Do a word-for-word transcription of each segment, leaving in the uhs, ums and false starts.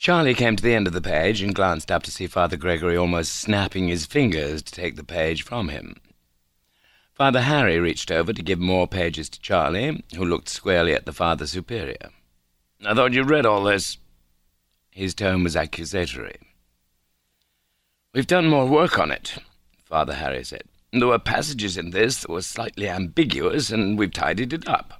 Charlie came to the end of the page and glanced up to see Father Gregory almost snapping his fingers to take the page from him. Father Harry reached over to give more pages to Charlie, who looked squarely at the Father Superior. "I thought you read all this." His tone was accusatory. "We've done more work on it," Father Harry said. "There were passages in this that were slightly ambiguous, and we've tidied it up."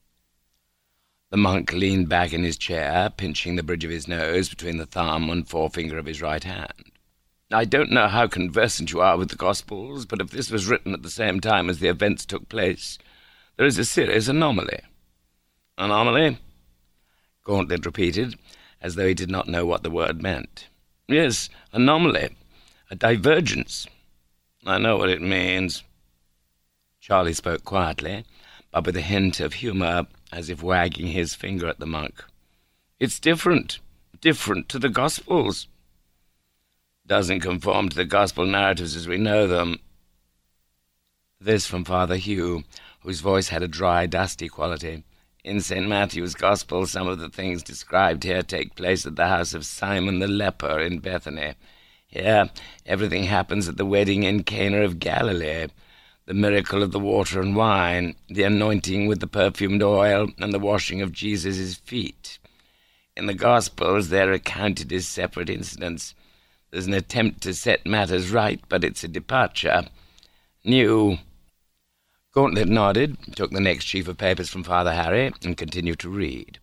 The monk leaned back in his chair, pinching the bridge of his nose between the thumb and forefinger of his right hand. "I don't know how conversant you are with the Gospels, but if this was written at the same time as the events took place, there is a serious anomaly." "Anomaly?" Gauntlet repeated, as though he did not know what the word meant. "Yes, anomaly. A divergence." "I know what it means." Charlie spoke quietly, but with a hint of humour, as if wagging his finger at the monk. "It's different. Different to the Gospels." "Doesn't conform to the Gospel narratives as we know them." This from Father Hugh, whose voice had a dry, dusty quality. "In Saint Matthew's Gospel, some of the things described here take place at the house of Simon the leper in Bethany. Here, everything happens at the wedding in Cana of Galilee. The miracle of the water and wine, the anointing with the perfumed oil, and the washing of Jesus' feet. In the Gospels, they're recounted as separate incidents. There's an attempt to set matters right, but it's a departure. New." Gauntlet nodded, took the next sheaf of papers from Father Harry, and continued to read.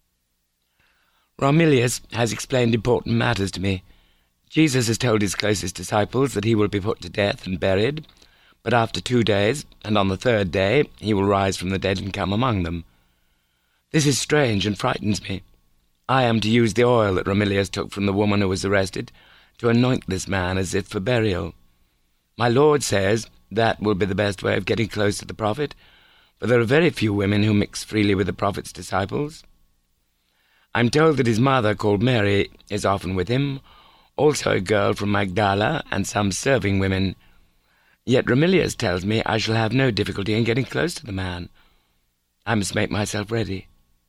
"Romilius has explained important matters to me. Jesus has told his closest disciples that he will be put to death and buried, but after two days, and on the third day, he will rise from the dead and come among them. This is strange and frightens me. I am to use the oil that Romilius took from the woman who was arrested to anoint this man as if for burial. My Lord says that will be the best way of getting close to the prophet, for there are very few women who mix freely with the prophet's disciples. I'm told that his mother, called Mary, is often with him, also a girl from Magdala and some serving women. Yet Romilius tells me I shall have no difficulty in getting close to the man. I must make myself ready.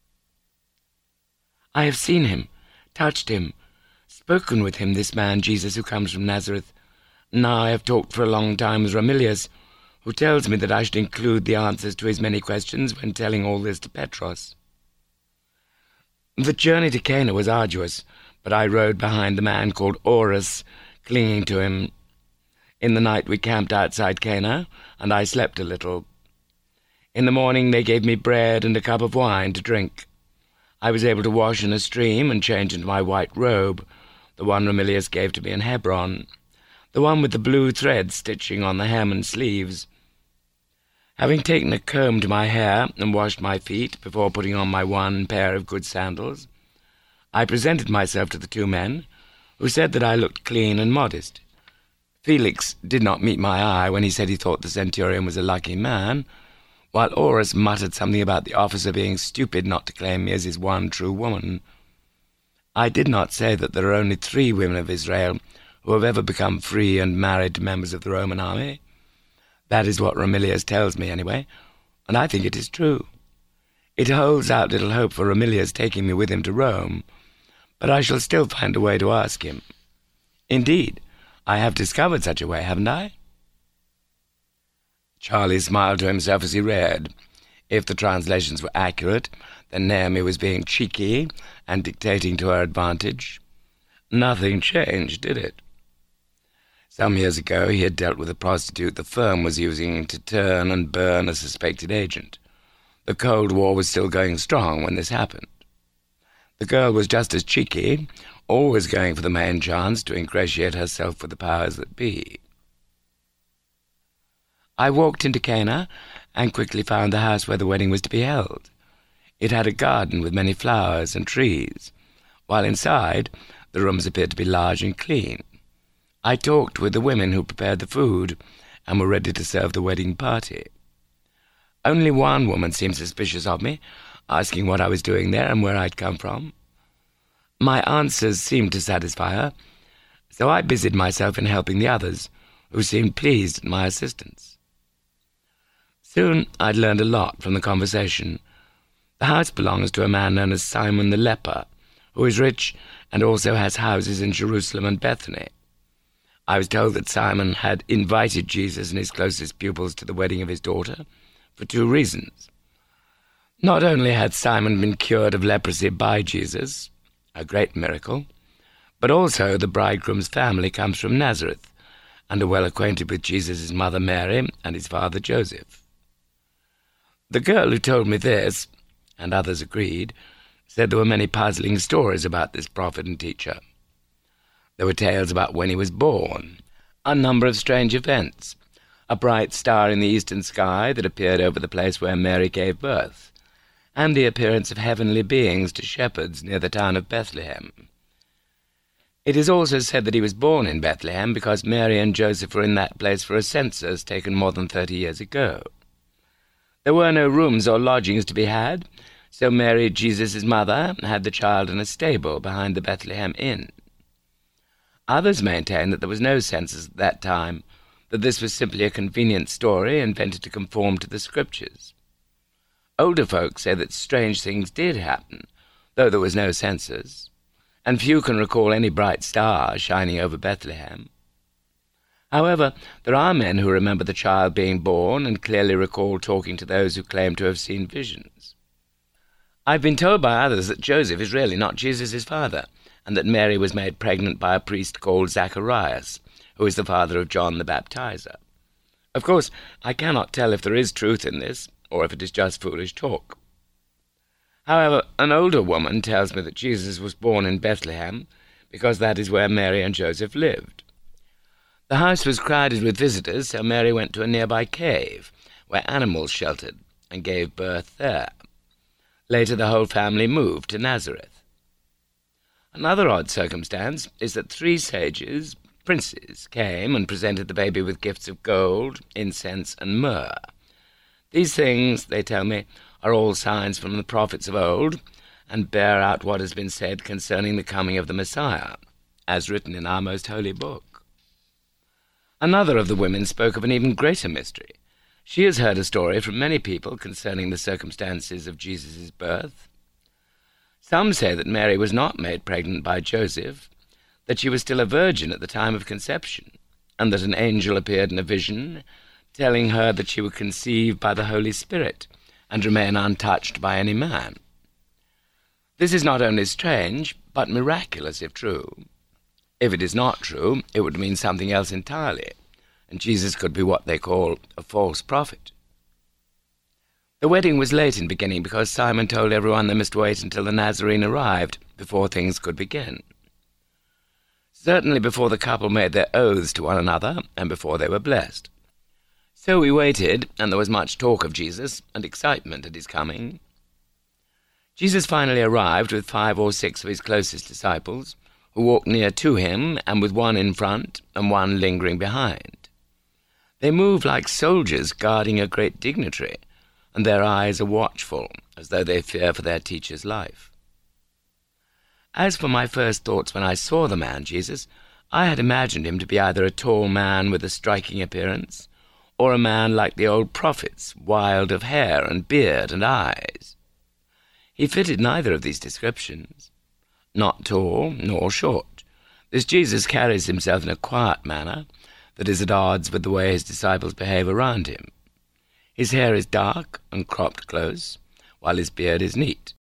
I have seen him, touched him, spoken with him, this man Jesus who comes from Nazareth. Now I have talked for a long time with Romilius, who tells me that I should include the answers to his many questions when telling all this to Petros. The journey to Cana was arduous, but I rode behind the man called Orus, clinging to him. In the night we camped outside Cana, and I slept a little. In the morning they gave me bread and a cup of wine to drink. I was able to wash in a stream and change into my white robe, the one Romilius gave to me in Hebron, the one with the blue thread stitching on the hem and sleeves. Having taken a comb to my hair and washed my feet before putting on my one pair of good sandals, I presented myself to the two men, who said that I looked clean and modest. Felix did not meet my eye when he said he thought the centurion was a lucky man, while Orus muttered something about the officer being stupid not to claim me as his one true woman. I did not say that there are only three women of Israel who have ever become free and married to members of the Roman army. That is what Romilius tells me, anyway, and I think it is true. It holds out little hope for Romilius taking me with him to Rome, but I shall still find a way to ask him. Indeed, I have discovered such a way, haven't I?" Charlie smiled to himself as he read. If the translations were accurate, then Naomi was being cheeky and dictating to her advantage. Nothing changed, did it? Some years ago he had dealt with a prostitute the firm was using to turn and burn a suspected agent. The Cold War was still going strong when this happened. The girl was just as cheeky, always going for the main chance to ingratiate herself with the powers that be. I walked into Cana and quickly found the house where the wedding was to be held. It had a garden with many flowers and trees, while inside the rooms appeared to be large and clean. I talked with the women who prepared the food and were ready to serve the wedding party. Only one woman seemed suspicious of me, asking what I was doing there and where I'd come from. My answers seemed to satisfy her, so I busied myself in helping the others, who seemed pleased at my assistance. Soon I'd learned a lot from the conversation. The house belongs to a man known as Simon the leper, who is rich and also has houses in Jerusalem and Bethany. I was told that Simon had invited Jesus and his closest pupils to the wedding of his daughter for two reasons. Not only had Simon been cured of leprosy by Jesus, a great miracle, but also the bridegroom's family comes from Nazareth and are well acquainted with Jesus' mother Mary and his father Joseph. The girl who told me this, and others agreed, said there were many puzzling stories about this prophet and teacher. There were tales about when he was born, a number of strange events, a bright star in the eastern sky that appeared over the place where Mary gave birth, and the appearance of heavenly beings to shepherds near the town of Bethlehem. It is also said that he was born in Bethlehem because Mary and Joseph were in that place for a census taken more than thirty years ago. There were no rooms or lodgings to be had, so Mary, Jesus' mother, had the child in a stable behind the Bethlehem Inn. Others maintain that there was no census at that time, that this was simply a convenient story invented to conform to the Scriptures. Older folk say that strange things did happen, though there was no census, and few can recall any bright star shining over Bethlehem. However, there are men who remember the child being born and clearly recall talking to those who claim to have seen visions. I've been told by others that Joseph is really not Jesus' father, and that Mary was made pregnant by a priest called Zacharias, who is the father of John the Baptizer. Of course, I cannot tell if there is truth in this, or if it is just foolish talk. However, an older woman tells me that Jesus was born in Bethlehem, because that is where Mary and Joseph lived. The house was crowded with visitors, so Mary went to a nearby cave, where animals sheltered, and gave birth there. Later the whole family moved to Nazareth. Another odd circumstance is that three sages, princes, came and presented the baby with gifts of gold, incense, and myrrh. These things, they tell me, are all signs from the prophets of old, and bear out what has been said concerning the coming of the Messiah, as written in our most holy book. Another of the women spoke of an even greater mystery. She has heard a story from many people concerning the circumstances of Jesus' birth. Some say that Mary was not made pregnant by Joseph, that she was still a virgin at the time of conception, and that an angel appeared in a vision, telling her that she would conceive by the Holy Spirit, and remain untouched by any man. This is not only strange, but miraculous if true. If it is not true, it would mean something else entirely, and Jesus could be what they call a false prophet. The wedding was late in beginning because Simon told everyone they must wait until the Nazarene arrived before things could begin. Certainly before the couple made their oaths to one another and before they were blessed. So we waited, and there was much talk of Jesus and excitement at his coming. Jesus finally arrived with five or six of his closest disciples, who walked near to him, and with one in front and one lingering behind. They moved like soldiers guarding a great dignitary, and their eyes are watchful, as though they fear for their teacher's life. As for my first thoughts when I saw the man Jesus, I had imagined him to be either a tall man with a striking appearance, or a man like the old prophets, wild of hair and beard and eyes. He fitted neither of these descriptions. Not tall nor short, this Jesus carries himself in a quiet manner that is at odds with the way his disciples behave around him. His hair is dark and cropped close, while his beard is neat.